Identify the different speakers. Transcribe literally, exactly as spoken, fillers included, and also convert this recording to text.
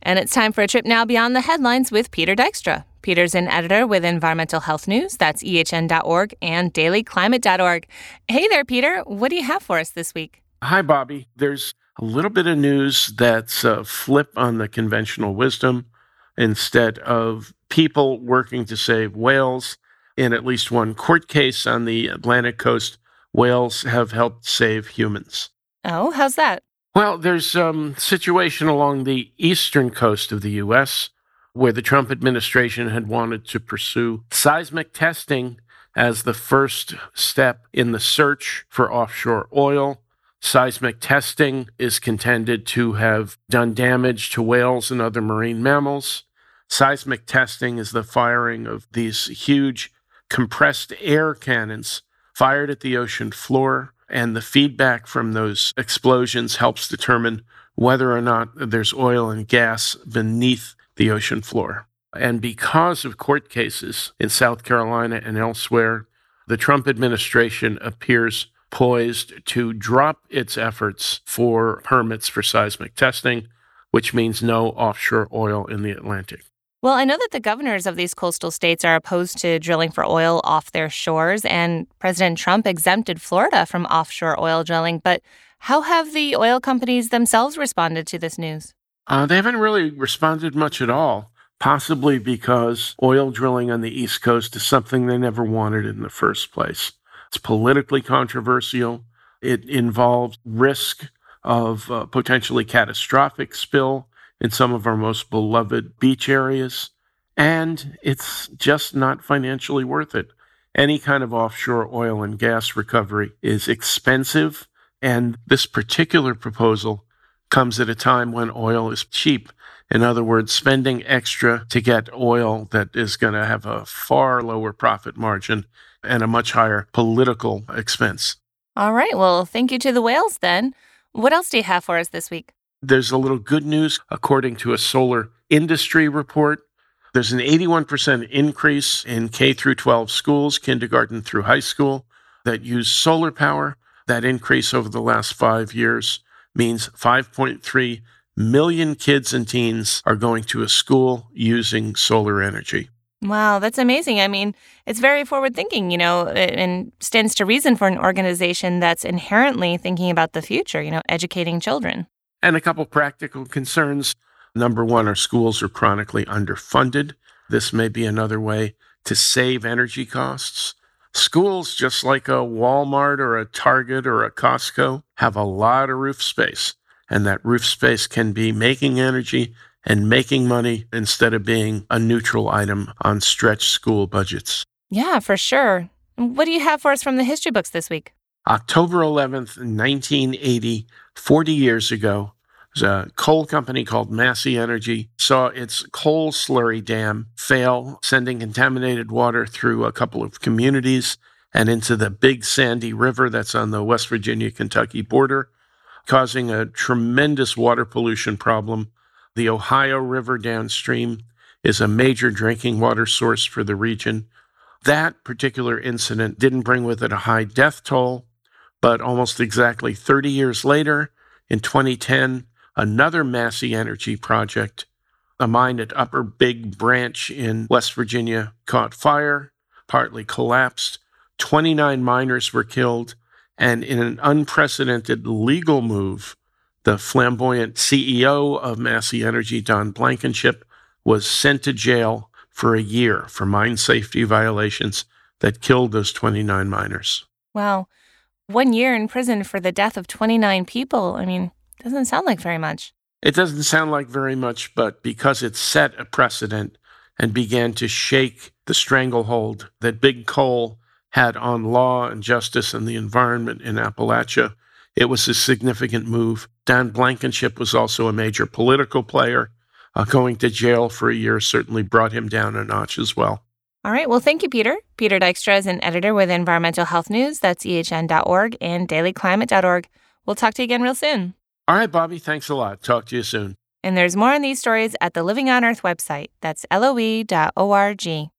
Speaker 1: And it's time for a trip now beyond the headlines with Peter Dykstra. Peter's an editor with Environmental Health News, that's E H N dot org, and daily climate dot org. Hey there, Peter. What do you have for us this week?
Speaker 2: Hi, Bobby. There's a little bit of news that's a flip on the conventional wisdom. Instead of people working to save whales, in at least one court case on the Atlantic coast, whales have helped save humans.
Speaker 1: Oh, how's that?
Speaker 2: Well, there's a um, situation along the eastern coast of the U S where the Trump administration had wanted to pursue seismic testing as the first step in the search for offshore oil. Seismic testing is contended to have done damage to whales and other marine mammals. Seismic testing is the firing of these huge compressed air cannons fired at the ocean floor, and the feedback from those explosions helps determine whether or not there's oil and gas beneath the ocean floor. And because of court cases in South Carolina and elsewhere, the Trump administration appears poised to drop its efforts for permits for seismic testing, which means no offshore oil in the Atlantic.
Speaker 1: Well, I know that the governors of these coastal states are opposed to drilling for oil off their shores, and President Trump exempted Florida from offshore oil drilling. But how have the oil companies themselves responded to this news?
Speaker 2: Uh, they haven't really responded much at all, possibly because oil drilling on the East Coast is something they never wanted in the first place. It's politically controversial. It involves risk of uh, potentially catastrophic spill in some of our most beloved beach areas, and it's just not financially worth it. Any kind of offshore oil and gas recovery is expensive, and this particular proposal comes at a time when oil is cheap. In other words, spending extra to get oil that is going to have a far lower profit margin and a much higher political expense.
Speaker 1: All right. Well, thank you to the whales then. What else do you have for us this week?
Speaker 2: There's a little good news. According to a solar industry report, there's an eighty-one percent increase in K through twelve schools, kindergarten through high school, that use solar power. That increase over the last five years means five point three million kids and teens are going to a school using solar energy.
Speaker 1: Wow, that's amazing. I mean, it's very forward-thinking, you know, and stands to reason for an organization that's inherently thinking about the future, you know, educating children.
Speaker 2: And a couple practical concerns. Number one, our schools are chronically underfunded. This may be another way to save energy costs. Schools, just like a Walmart or a Target or a Costco, have a lot of roof space. And that roof space can be making energy and making money instead of being a neutral item on stretched school budgets.
Speaker 1: Yeah, for sure. What do you have for us from the history books this week?
Speaker 2: October eleventh, nineteen eighty, forty years ago, a coal company called Massey Energy saw its coal slurry dam fail, sending contaminated water through a couple of communities and into the Big Sandy River that's on the West Virginia-Kentucky border, causing a tremendous water pollution problem. The Ohio River downstream is a major drinking water source for the region. That particular incident didn't bring with it a high death toll, but almost exactly thirty years later, in twenty ten, another Massey Energy project, a mine at Upper Big Branch in West Virginia, caught fire, partly collapsed. twenty-nine miners were killed, and in an unprecedented legal move, the flamboyant C E O of Massey Energy, Don Blankenship, was sent to jail for a year for mine safety violations that killed those twenty-nine miners.
Speaker 1: Wow. One year in prison for the death of twenty-nine people. I mean, doesn't sound like very much.
Speaker 2: It doesn't sound like very much, but because it set a precedent and began to shake the stranglehold that big coal had on law and justice and the environment in Appalachia, it was a significant move. Don Blankenship was also a major political player. Uh, going to jail for a year certainly brought him down a notch as well.
Speaker 1: All right. Well, thank you, Peter. Peter Dykstra is an editor with Environmental Health News. That's E H N dot org and daily climate dot org. We'll talk to you again real soon.
Speaker 2: All right, Bobby. Thanks a lot. Talk to you soon.
Speaker 1: And there's more on these stories at the Living on Earth website. That's L O E dot org.